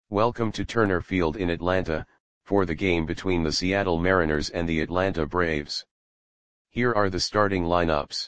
Welcome to Turner Field in Atlanta, for the game between the Seattle Mariners and the Atlanta Braves. Here are the starting lineups.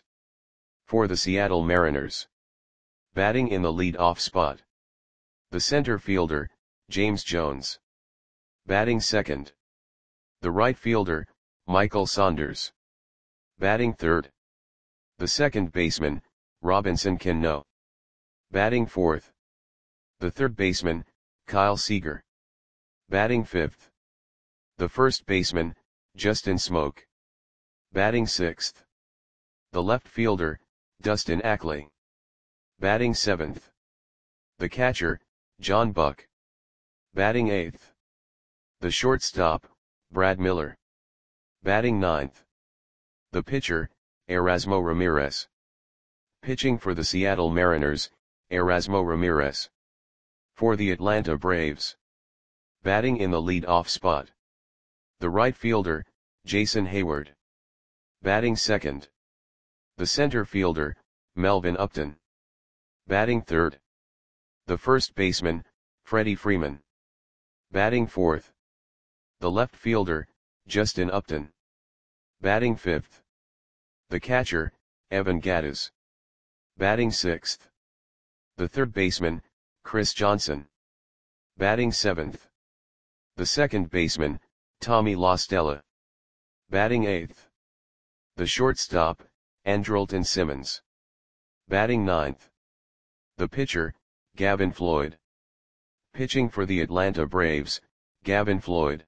For the Seattle Mariners. Batting in the lead-off spot. The center fielder, James Jones. Batting second. The right fielder, Michael Saunders. Batting third. The second baseman, Robinson Cano. Batting fourth. The third baseman, Kyle Seager. Batting fifth. The first baseman, Justin Smoak. Batting sixth. The left fielder, Dustin Ackley. Batting seventh. The catcher, John Buck. Batting eighth. The shortstop, Brad Miller. Batting ninth. The pitcher, Erasmo Ramirez. Pitching for the Seattle Mariners, Erasmo Ramirez. For the Atlanta Braves. Batting in the lead-off spot. The right fielder, Jason Heyward. Batting second. The center fielder, Melvin Upton. Batting third. The first baseman, Freddie Freeman. Batting fourth. The left fielder, Justin Upton. Batting fifth. The catcher, Evan Gattis. Batting sixth. The third baseman, Chris Johnson. Batting seventh. The second baseman, Tommy La Stella. Batting eighth. The shortstop, Andrelton Simmons. Batting ninth. The pitcher, Gavin Floyd. Pitching for the Atlanta Braves, Gavin Floyd.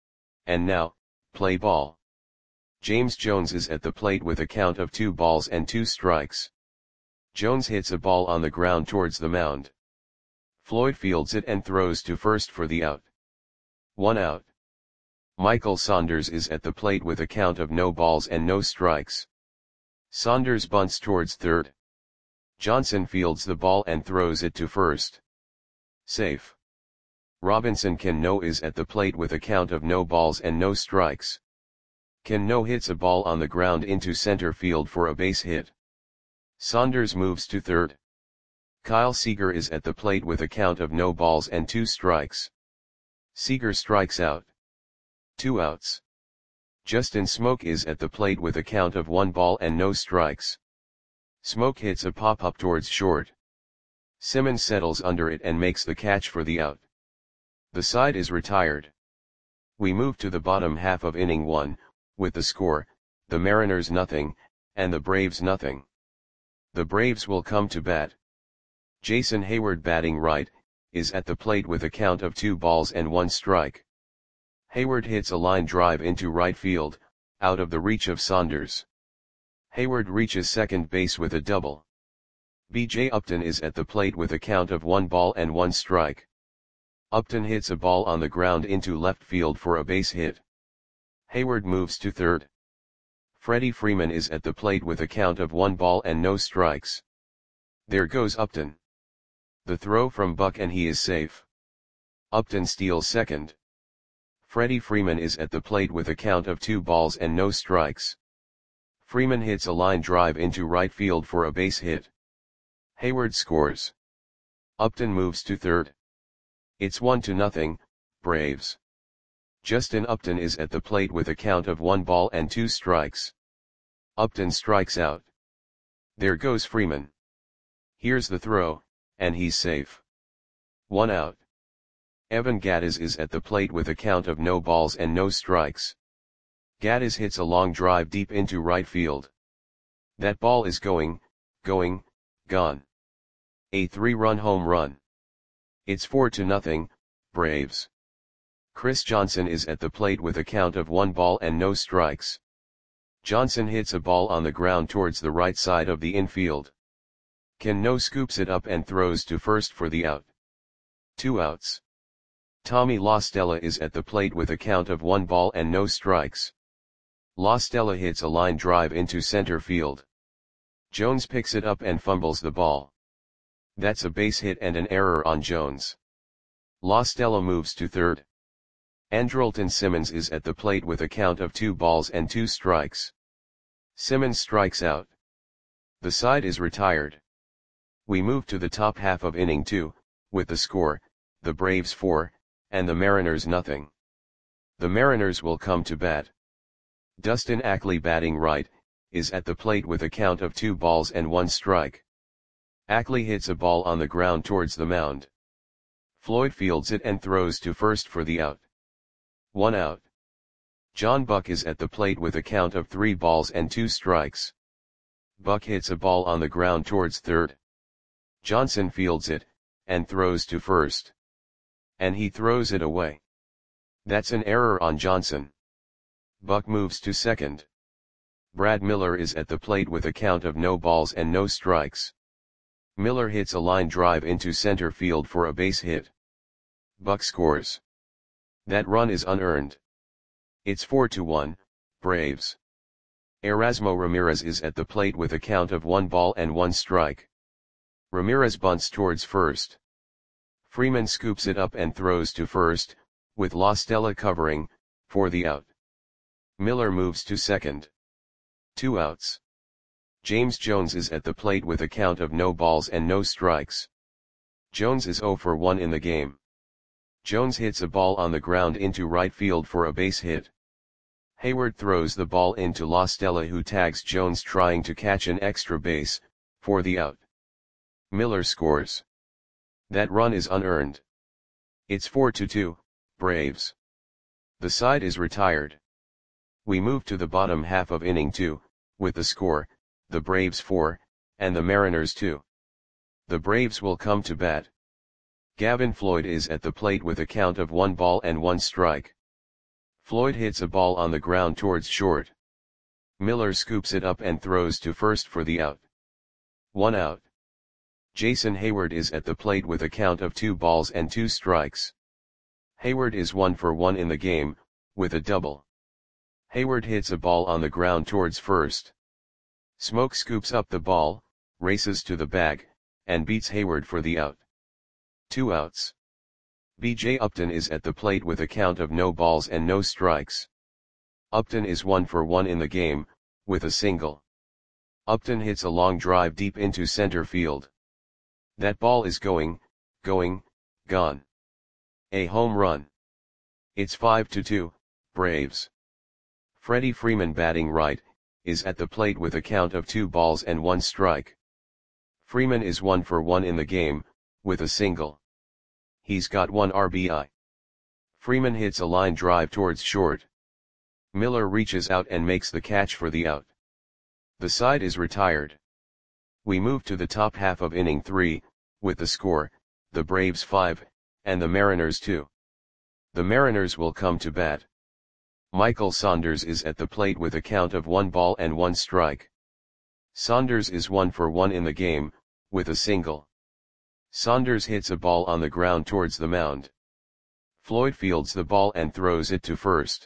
And now, play ball. James Jones is at the plate with a count of 2 balls and 2 strikes. Jones hits a ball on the ground towards the mound. Floyd fields it and throws to first for the out. 1 out. Michael Saunders is at the plate with a count of no balls and no strikes. Saunders bunts towards third. Johnson fields the ball and throws it to first. Safe. Robinson Cano is at the plate with a count of no balls and no strikes. Cano hits a ball on the ground into center field for a base hit. Saunders moves to third. Kyle Seager is at the plate with a count of no balls and 2 strikes. Seager strikes out. 2 outs. Justin Smoak is at the plate with a count of 1 ball and no strikes. Smoak hits a pop-up towards short. Simmons settles under it and makes the catch for the out. The side is retired. We move to the bottom half of inning 1, with the score, the Mariners nothing, and the Braves nothing. The Braves will come to bat. Jason Heyward batting right, is at the plate with a count of 2 balls and 1 strike. Heyward hits a line drive into right field, out of the reach of Saunders. Heyward reaches second base with a double. B.J. Upton is at the plate with a count of 1 ball and 1 strike. Upton hits a ball on the ground into left field for a base hit. Heyward moves to third. Freddie Freeman is at the plate with a count of 1 ball and no strikes. There goes Upton. The throw from Buck and he is safe. Upton steals second. Freddie Freeman is at the plate with a count of 2 balls and no strikes. Freeman hits a line drive into right field for a base hit. Heyward scores. Upton moves to third. It's 1-0, Braves. Justin Upton is at the plate with a count of 1 ball and 2 strikes. Upton strikes out. There goes Freeman. Here's the throw, and he's safe. 1 out. Evan Gattis is at the plate with a count of no balls and no strikes. Gattis hits a long drive deep into right field. That ball is gone. A 3-run home run. It's 4-0, Braves. Chris Johnson is at the plate with a count of 1 ball and no strikes. Johnson hits a ball on the ground towards the right side of the infield. Cano scoops it up and throws to first for the out. 2 outs. Tommy La Stella is at the plate with a count of 1 ball and no strikes. La Stella hits a line drive into center field. Jones picks it up and fumbles the ball. That's a base hit and an error on Jones. La Stella moves to third. Andrelton Simmons is at the plate with a count of 2 balls and 2 strikes. Simmons strikes out. The side is retired. We move to the top half of inning 2, with the score, the Braves 4, and the Mariners nothing. The Mariners will come to bat. Dustin Ackley batting right, is at the plate with a count of 2 balls and 1 strike. Ackley hits a ball on the ground towards the mound. Floyd fields it and throws to first for the out. 1 out. John Buck is at the plate with a count of 3 balls and 2 strikes. Buck hits a ball on the ground towards third. Johnson fields it, and throws to first. And he throws it away. That's an error on Johnson. Buck moves to second. Brad Miller is at the plate with a count of no balls and no strikes. Miller hits a line drive into center field for a base hit. Buck scores. That run is unearned. It's 4-1, Braves. Erasmo Ramirez is at the plate with a count of 1 ball and 1 strike. Ramirez bunts towards first. Freeman scoops it up and throws to first, with La Stella covering, for the out. Miller moves to second. 2 outs. James Jones is at the plate with a count of no balls and no strikes. Jones is 0 for 1 in the game. Jones hits a ball on the ground into right field for a base hit. Hayward throws the ball into La Stella, who tags Jones trying to catch an extra base, for the out. Miller scores. That run is unearned. It's 4-2, Braves. The side is retired. We move to the bottom half of inning 2, with the score, the Braves 4, and the Mariners 2. The Braves will come to bat. Gavin Floyd is at the plate with a count of 1 ball and 1 strike. Floyd hits a ball on the ground towards short. Miller scoops it up and throws to first for the out. 1 out. Jason Hayward is at the plate with a count of 2 balls and 2 strikes. Hayward is 1 for 1 in the game, with a double. Hayward hits a ball on the ground towards first. Smoke scoops up the ball, races to the bag, and beats Hayward for the out. 2 outs. B.J. Upton is at the plate with a count of no balls and no strikes. Upton is 1 for 1 in the game, with a single. Upton hits a long drive deep into center field. That ball is gone. A home run. It's 5-2, Braves. Freddie Freeman batting right, is at the plate with a count of 2 balls and 1 strike. Freeman is 1 for 1 in the game, with a single. He's got 1 RBI. Freeman hits a line drive towards short. Miller reaches out and makes the catch for the out. The side is retired. We move to the top half of inning 3, with the score, the Braves 5, and the Mariners 2. The Mariners will come to bat. Michael Saunders is at the plate with a count of 1 ball and 1 strike. Saunders is 1 for 1 in the game, with a single. Saunders hits a ball on the ground towards the mound. Floyd fields the ball and throws it to first.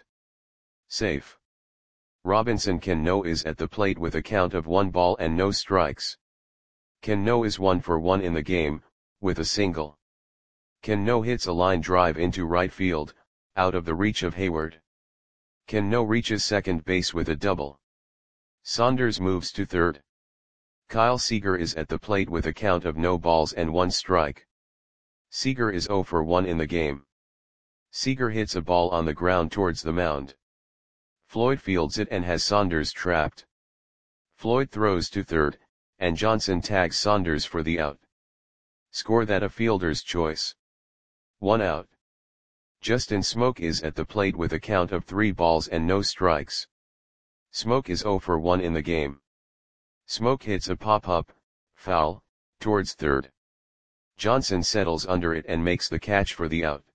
Safe. Robinson Cano is at the plate with a count of 1 ball and no strikes. Cano is 1 for 1 in the game, with a single. Cano hits a line drive into right field, out of the reach of Hayward. Cano reaches second base with a double. Saunders moves to third. Kyle Seager is at the plate with a count of no balls and 1 strike. Seager is 0 for 1 in the game. Seager hits a ball on the ground towards the mound. Floyd fields it and has Saunders trapped. Floyd throws to third, and Johnson tags Saunders for the out. Score that a fielder's choice. 1 out. Justin Smoke is at the plate with a count of 3 balls and no strikes. Smoke is 0 for 1 in the game. Smoke hits a pop-up, foul, towards third. Johnson settles under it and makes the catch for the out.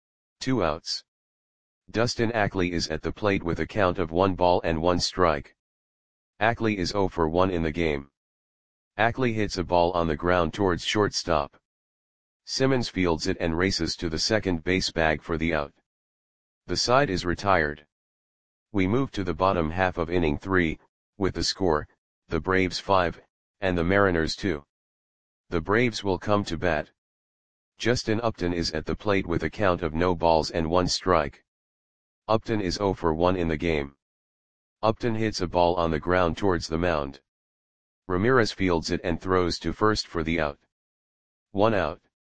2 outs. Dustin Ackley is at the plate with a count of 1 ball and 1 strike. Ackley is 0 for 1 in the game. Ackley hits a ball on the ground towards shortstop. Simmons fields it and races to the second base bag for the out. The side is retired. We move to the bottom half of inning 3, with the score, the Braves 5, and the Mariners 2. The Braves will come to bat. Justin Upton is at the plate with a count of no balls and 1 strike. Upton is 0 for 1 in the game. Upton hits a ball on the ground towards the mound. Ramirez fields it and throws to first for the out. 1 out.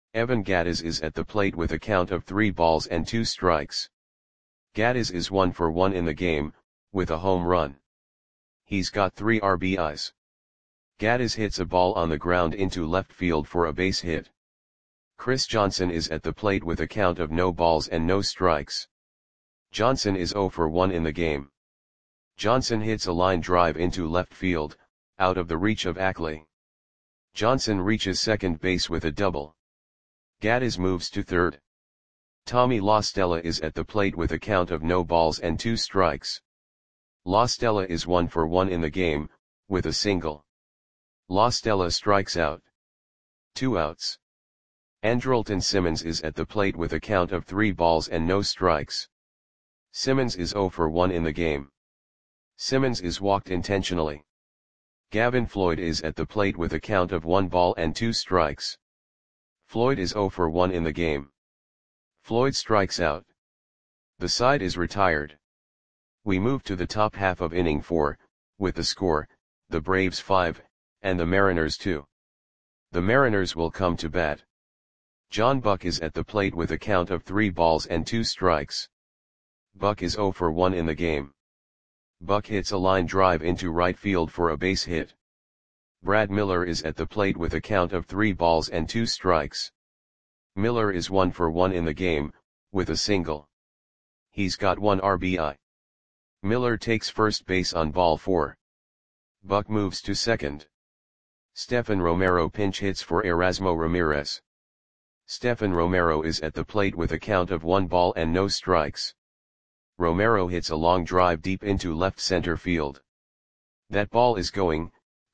Evan Gattis is at the plate with a count of 3 balls and 2 strikes. Gattis is 1 for 1 in the game, with a home run. He's got 3 RBIs. Gattis hits a ball on the ground into left field for a base hit. Chris Johnson is at the plate with a count of no balls and no strikes. Johnson is 0 for 1 in the game. Johnson hits a line drive into left field, out of the reach of Ackley. Johnson reaches second base with a double. Gattis moves to third. Tommy La Stella is at the plate with a count of no balls and 2 strikes. La Stella is 1 for 1 in the game, with a single. La Stella strikes out. 2 outs. Andrelton Simmons is at the plate with a count of 3 balls and no strikes. Simmons is 0 for 1 in the game. Simmons is walked intentionally. Gavin Floyd is at the plate with a count of 1 ball and 2 strikes. Floyd is 0 for 1 in the game. Floyd strikes out. The side is retired. We move to the top half of inning 4, with the score, the Braves 5, and the Mariners 2. The Mariners will come to bat. John Buck is at the plate with a count of 3 balls and 2 strikes. Buck is 0 for 1 in the game. Buck hits a line drive into right field for a base hit. Brad Miller is at the plate with a count of 3 balls and 2 strikes. Miller is 1 for 1 in the game, with a single. He's got 1 RBI. Miller takes first base on ball 4. Buck moves to second. Stephen Romero pinch hits for Erasmo Ramirez. Stephen Romero is at the plate with a count of 1 ball and no strikes. Romero hits a long drive deep into left center field. That ball is gone.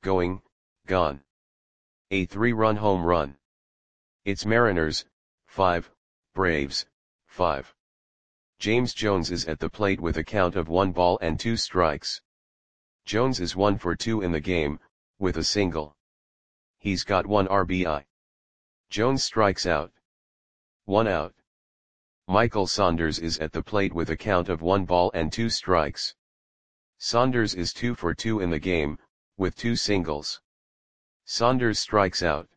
A 3-run home run. It's Mariners, 5, Braves, 5. James Jones is at the plate with a count of 1 ball and 2 strikes. Jones is 1 for 2 in the game, with a single. He's got 1 RBI. Jones strikes out. 1 out. Michael Saunders is at the plate with a count of 1 ball and 2 strikes. Saunders is 2 for 2 in the game, with 2 singles. Saunders strikes out.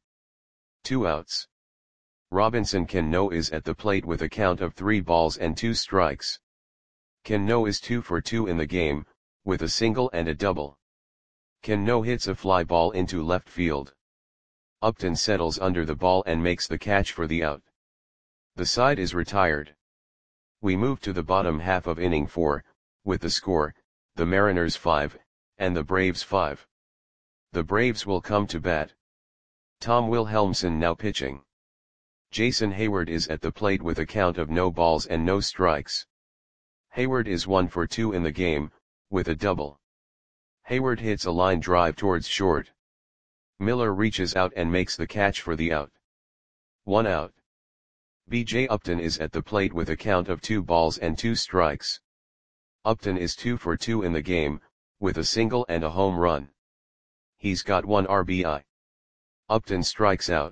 2 outs. Robinson Cano is at the plate with a count of 3 balls and 2 strikes. Cano is 2 for 2 in the game, with a single and a double. Cano hits a fly ball into left field. Upton settles under the ball and makes the catch for the out. The side is retired. We move to the bottom half of inning 4, with the score, the Mariners 5, and the Braves 5. The Braves will come to bat. Tom Wilhelmsen now pitching. Jason Hayward is at the plate with a count of no balls and no strikes. Hayward is 1 for 2 in the game, with a double. Hayward hits a line drive towards short. Miller reaches out and makes the catch for the out. 1 out. B.J. Upton is at the plate with a count of 2 balls and 2 strikes. Upton is 2 for 2 in the game, with a single and a home run. He's got 1 RBI. Upton strikes out.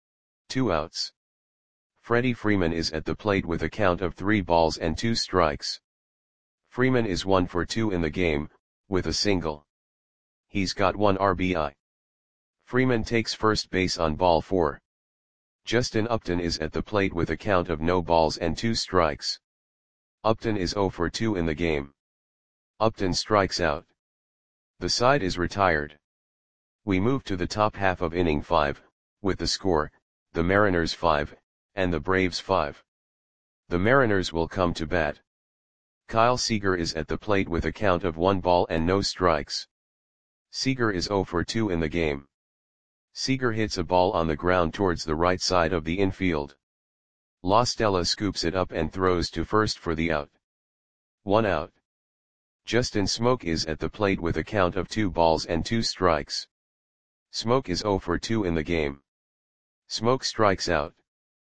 2 outs. Freddie Freeman is at the plate with a count of 3 balls and 2 strikes. Freeman is 1 for 2 in the game, with a single. He's got 1 RBI. Freeman takes first base on ball 4. Justin Upton is at the plate with a count of no balls and 2 strikes. Upton is 0 for 2 in the game. Upton strikes out. The side is retired. We move to the top half of inning 5, with the score, the Mariners 5, and the Braves 5. The Mariners will come to bat. Kyle Seager is at the plate with a count of 1 ball and no strikes. Seager is 0 for 2 in the game. Seager hits a ball on the ground towards the right side of the infield. La Stella scoops it up and throws to first for the out. 1 out. Justin Smoke is at the plate with a count of 2 balls and 2 strikes. Smoke is 0 for 2 in the game. Smoke strikes out.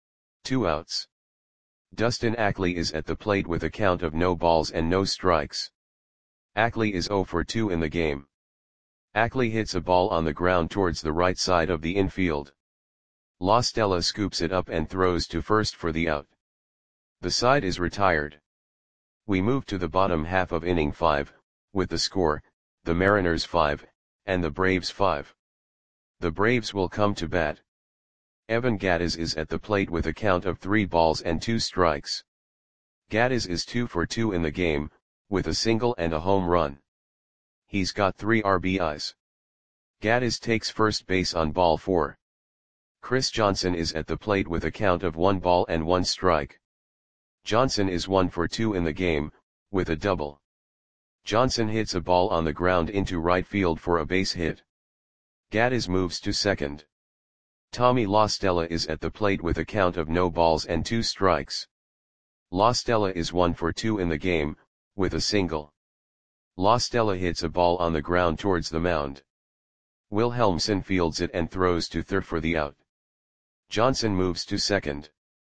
2 outs. Dustin Ackley is at the plate with a count of no balls and no strikes. Ackley is 0 for 2 in the game. Ackley hits a ball on the ground towards the right side of the infield. La Stella scoops it up and throws to first for the out. The side is retired. We move to the bottom half of inning 5, with the score, the Mariners 5, and the Braves 5. The Braves will come to bat. Evan Gattis is at the plate with a count of 3 balls and 2 strikes. Gattis is 2 for 2 in the game, with a single and a home run. He's got 3 RBIs. Gattis takes first base on ball 4. Chris Johnson is at the plate with a count of 1 ball and 1 strike. Johnson is 1 for 2 in the game, with a double. Johnson hits a ball on the ground into right field for a base hit. Gattis moves to second. Tommy La Stella is at the plate with a count of no balls and 2 strikes. La Stella is 1 for 2 in the game, with a single. La Stella hits a ball on the ground towards the mound. Wilhelmsen fields it and throws to third for the out. Johnson moves to second.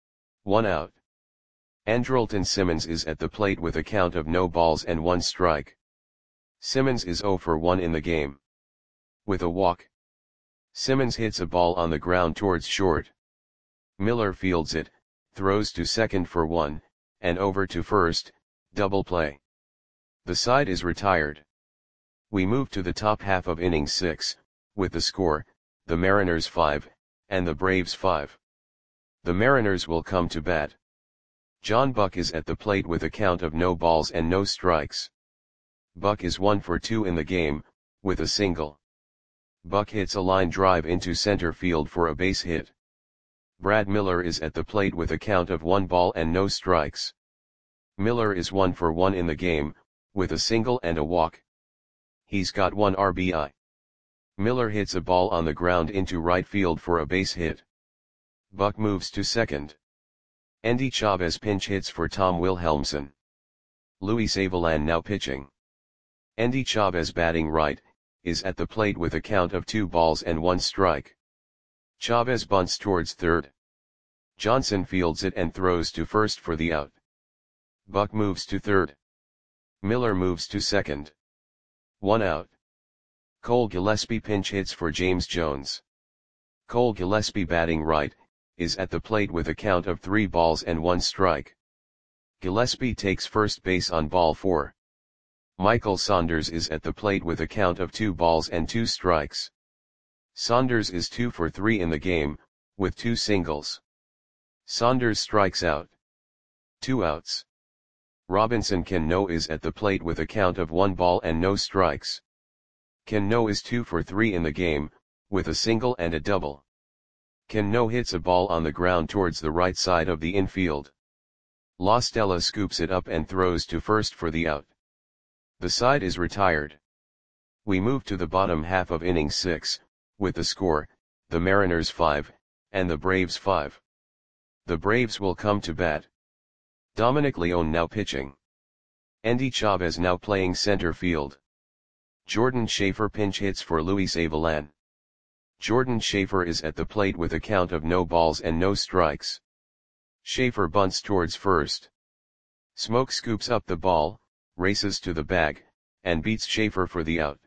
1 out. Andrelton Simmons is at the plate with a count of no balls and 1 strike. Simmons is 0 for 1 in the game. With a walk. Simmons hits a ball on the ground towards short. Miller fields it, throws to second for 1, and over to first, double play. The side is retired. We move to the top half of inning 6, with the score, the Mariners 5, and the Braves 5. The Mariners will come to bat. John Buck is at the plate with a count of no balls and no strikes. Buck is 1 for 2 in the game, with a single. Buck hits a line drive into center field for a base hit. Brad Miller is at the plate with a count of 1 ball and no strikes. Miller is 1 for 1 in the game, with a single and a walk. He's got 1 RBI. Miller hits a ball on the ground into right field for a base hit. Buck moves to second. Endy Chavez pinch hits for Tom Wilhelmsen. Luis Avilan now pitching. Endy Chavez batting right, is at the plate with a count of 2 balls and 1 strike. Chavez bunts towards third. Johnson fields it and throws to first for the out. Buck moves to third. Miller moves to second. 1 out. Cole Gillespie pinch hits for James Jones. Cole Gillespie batting right, is at the plate with a count of 3 balls and 1 strike. Gillespie takes first base on ball 4. Michael Saunders is at the plate with a count of 2 balls and 2 strikes. Saunders is 2 for 3 in the game, with 2 singles. Saunders strikes out. 2 outs. Robinson Cano is at the plate with a count of 1 ball and no strikes. Cano is 2 for 3 in the game, with a single and a double. Cano hits a ball on the ground towards the right side of the infield. La Stella scoops it up and throws to first for the out. The side is retired. We move to the bottom half of inning 6, with the score, the Mariners 5, and the Braves 5. The Braves will come to bat. Dominic Leone now pitching. Endy Chavez now playing center field. Jordan Schaefer pinch hits for Luis Avilan. Jordan Schaefer is at the plate with a count of no balls and no strikes. Schaefer bunts towards first. Smoke scoops up the ball, races to the bag, and beats Schaefer for the out.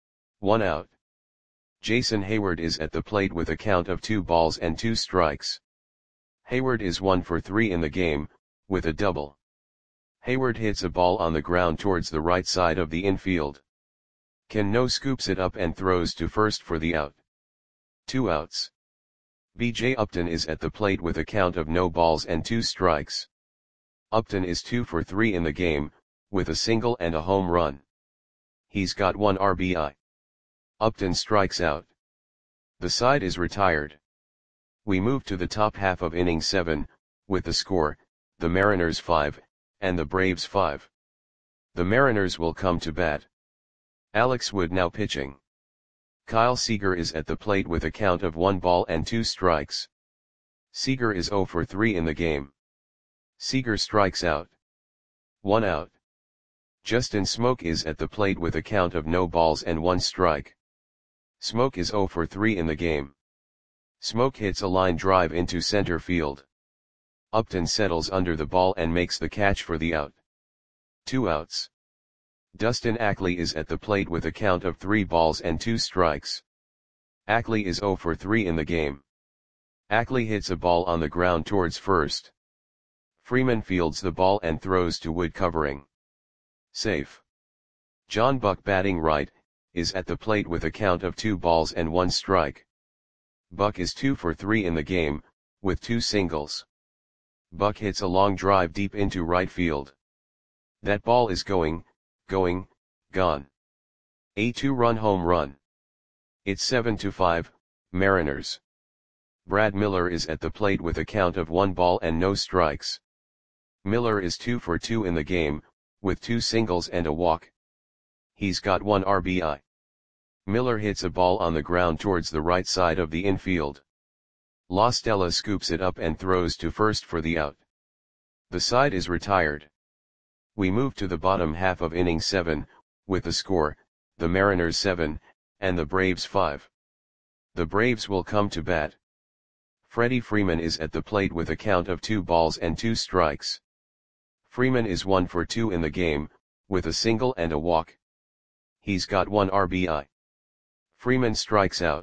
1 out. Jason Hayward is at the plate with a count of 2 balls and 2 strikes. Hayward is 1 for 3 in the game, with a double. Hayward hits a ball on the ground towards the right side of the infield. Cano scoops it up and throws to first for the out. 2 outs. B.J. Upton is at the plate with a count of no balls and 2 strikes. Upton is 2 for 3 in the game, with a single and a home run. He's got 1 RBI. Upton strikes out. The side is retired. We move to the top half of inning 7, with the score, the Mariners 5, and the Braves 5. The Mariners will come to bat. Alex Wood now pitching. Kyle Seager is at the plate with a count of 1 ball and 2 strikes. Seager is 0 for 3 in the game. Seager strikes out. 1 out. Justin Smoke is at the plate with a count of no balls and 1 strike. Smoke is 0 for 3 in the game. Smoke hits a line drive into center field. Upton settles under the ball and makes the catch for the out. 2 outs. Dustin Ackley is at the plate with a count of 3 balls and 2 strikes. Ackley is 0 for 3 in the game. Ackley hits a ball on the ground towards first. Freeman fields the ball and throws to Wood covering. Safe. John Buck batting right, is at the plate with a count of 2 balls and 1 strike. Buck is 2 for 3 in the game, with 2 singles. Buck hits a long drive deep into right field. That ball is going, gone. A 2-run home run. It's 7-5, Mariners. Brad Miller is at the plate with a count of 1 ball and no strikes. Miller is 2 for 2 in the game, with 2 singles and a walk. He's got 1 RBI. Miller hits a ball on the ground towards the right side of the infield. La Stella scoops it up and throws to first for the out. The side is retired. We move to the bottom half of inning 7, with the score, the Mariners 7, and the Braves 5. The Braves will come to bat. Freddie Freeman is at the plate with a count of 2 balls and 2 strikes. Freeman is 1 for 2 in the game, with a single and a walk. He's got 1 RBI. Freeman strikes out.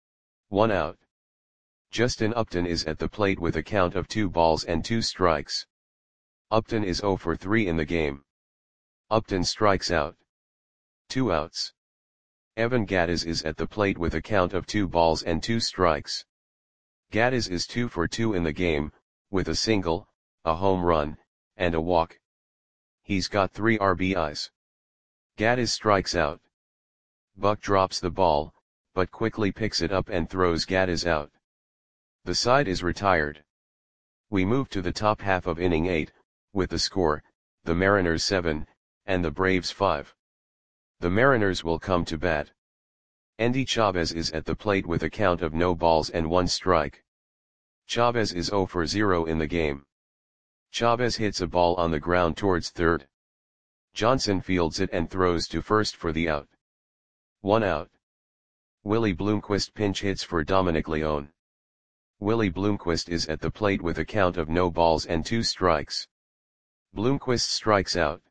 1 out. Justin Upton is at the plate with a count of 2 balls and 2 strikes. Upton is 0 for 3 in the game. Upton strikes out. 2 outs. Evan Gattis is at the plate with a count of 2 balls and 2 strikes. Gattis is 2 for 2 in the game, with a single, a home run, and a walk. He's got 3 RBIs. Gattis strikes out. Buck drops the ball, but quickly picks it up and throws Gattis out. The side is retired. We move to the top half of inning 8, with the score, the Mariners 7, and the Braves 5. The Mariners will come to bat. Endy Chavez is at the plate with a count of no balls and 1 strike. Chavez is 0 for 0 in the game. Chavez hits a ball on the ground towards third. Johnson fields it and throws to first for the out. 1 out. Willie Bloomquist pinch hits for Dominic Leone. Willie Bloomquist is at the plate with a count of no balls and 2 strikes. Bloomquist strikes out.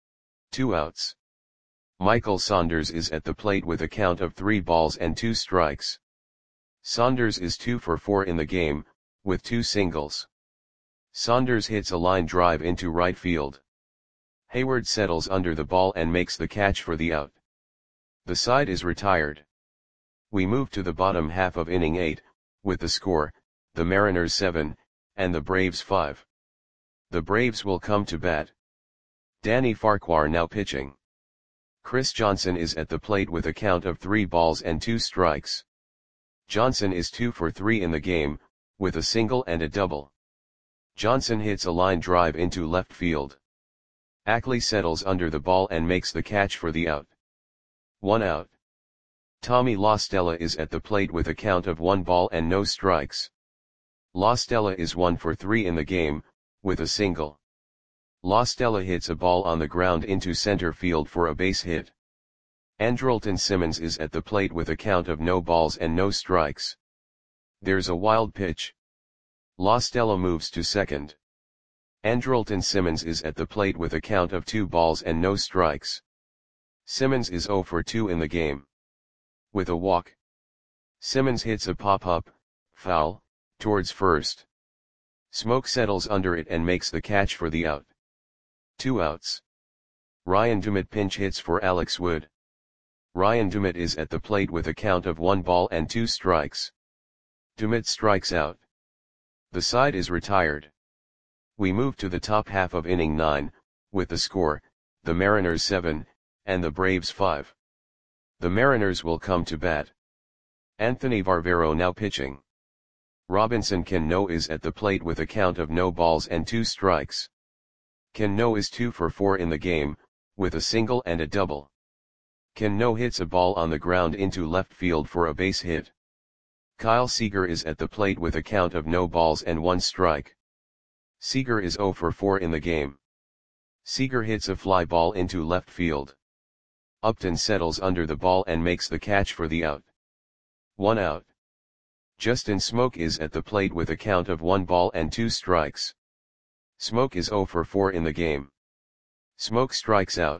2 outs. Michael Saunders is at the plate with a count of 3 balls and 2 strikes. Saunders is 2 for 4 in the game, with 2 singles. Saunders hits a line drive into right field. Hayward settles under the ball and makes the catch for the out. The side is retired. We move to the bottom half of inning 8, with the score, the Mariners 7, and the Braves 5. The Braves will come to bat. Danny Farquhar now pitching. Chris Johnson is at the plate with a count of 3 balls and 2 strikes. Johnson is 2 for 3 in the game, with a single and a double. Johnson hits a line drive into left field. Ackley settles under the ball and makes the catch for the out. 1 out. Tommy La Stella is at the plate with a count of 1 ball and no strikes. La Stella is 1 for 3 in the game, with a single. La Stella hits a ball on the ground into center field for a base hit. Andrelton Simmons is at the plate with a count of no balls and no strikes. There's a wild pitch. La Stella moves to second. Andrelton Simmons is at the plate with a count of 2 balls and no strikes. Simmons is 0 for 2 in the game. With a walk. Simmons hits a pop-up, foul, towards first. Smoke settles under it and makes the catch for the out. 2 outs. Ryan Dumit pinch hits for Alex Wood. Ryan Dumit is at the plate with a count of 1 ball and 2 strikes. Dumit strikes out. The side is retired. We move to the top half of inning 9, with the score, the Mariners 7, and the Braves 5. The Mariners will come to bat. Anthony Varvero now pitching. Robinson Cano is at the plate with a count of no balls and 2 strikes. Cano is 2 for 4 in the game, with a single and a double. Cano hits a ball on the ground into left field for a base hit. Kyle Seager is at the plate with a count of no balls and 1 strike. Seager is 0 for 4 in the game. Seager hits a fly ball into left field. Upton settles under the ball and makes the catch for the out. 1 out. Justin Smoke is at the plate with a count of 1 ball and 2 strikes. Smoke is 0 for 4 in the game. Smoke strikes out.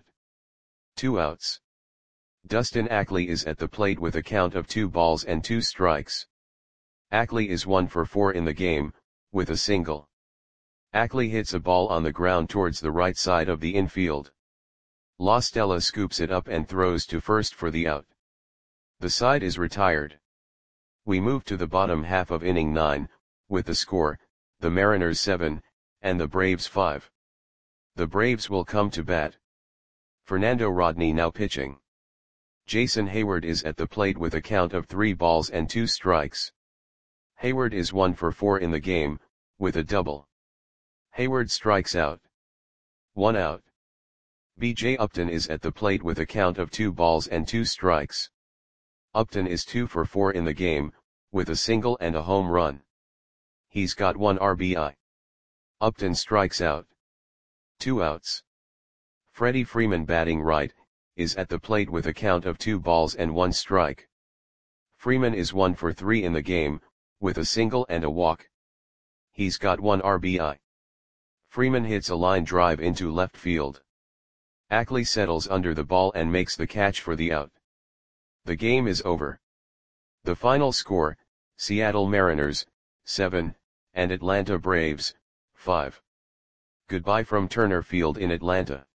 2 outs. Dustin Ackley is at the plate with a count of 2 balls and 2 strikes. Ackley is 1 for 4 in the game, with a single. Ackley hits a ball on the ground towards the right side of the infield. La Stella scoops it up and throws to first for the out. The side is retired. We move to the bottom half of inning 9, with the score, the Mariners 7, and the Braves 5. The Braves will come to bat. Fernando Rodney now pitching. Jason Heyward is at the plate with a count of 3 balls and 2 strikes. Heyward is 1 for 4 in the game, with a double. Heyward strikes out. 1 out. B.J. Upton is at the plate with a count of 2 balls and 2 strikes. Upton is 2 for 4 in the game, with a single and a home run. He's got 1 RBI. Upton strikes out. 2 outs. Freddie Freeman batting right, is at the plate with a count of 2 balls and 1 strike. Freeman is 1 for 3 in the game, with a single and a walk. He's got 1 RBI. Freeman hits a line drive into left field. Ackley settles under the ball and makes the catch for the out. The game is over. The final score, Seattle Mariners, 7, and Atlanta Braves, 5. Goodbye from Turner Field in Atlanta.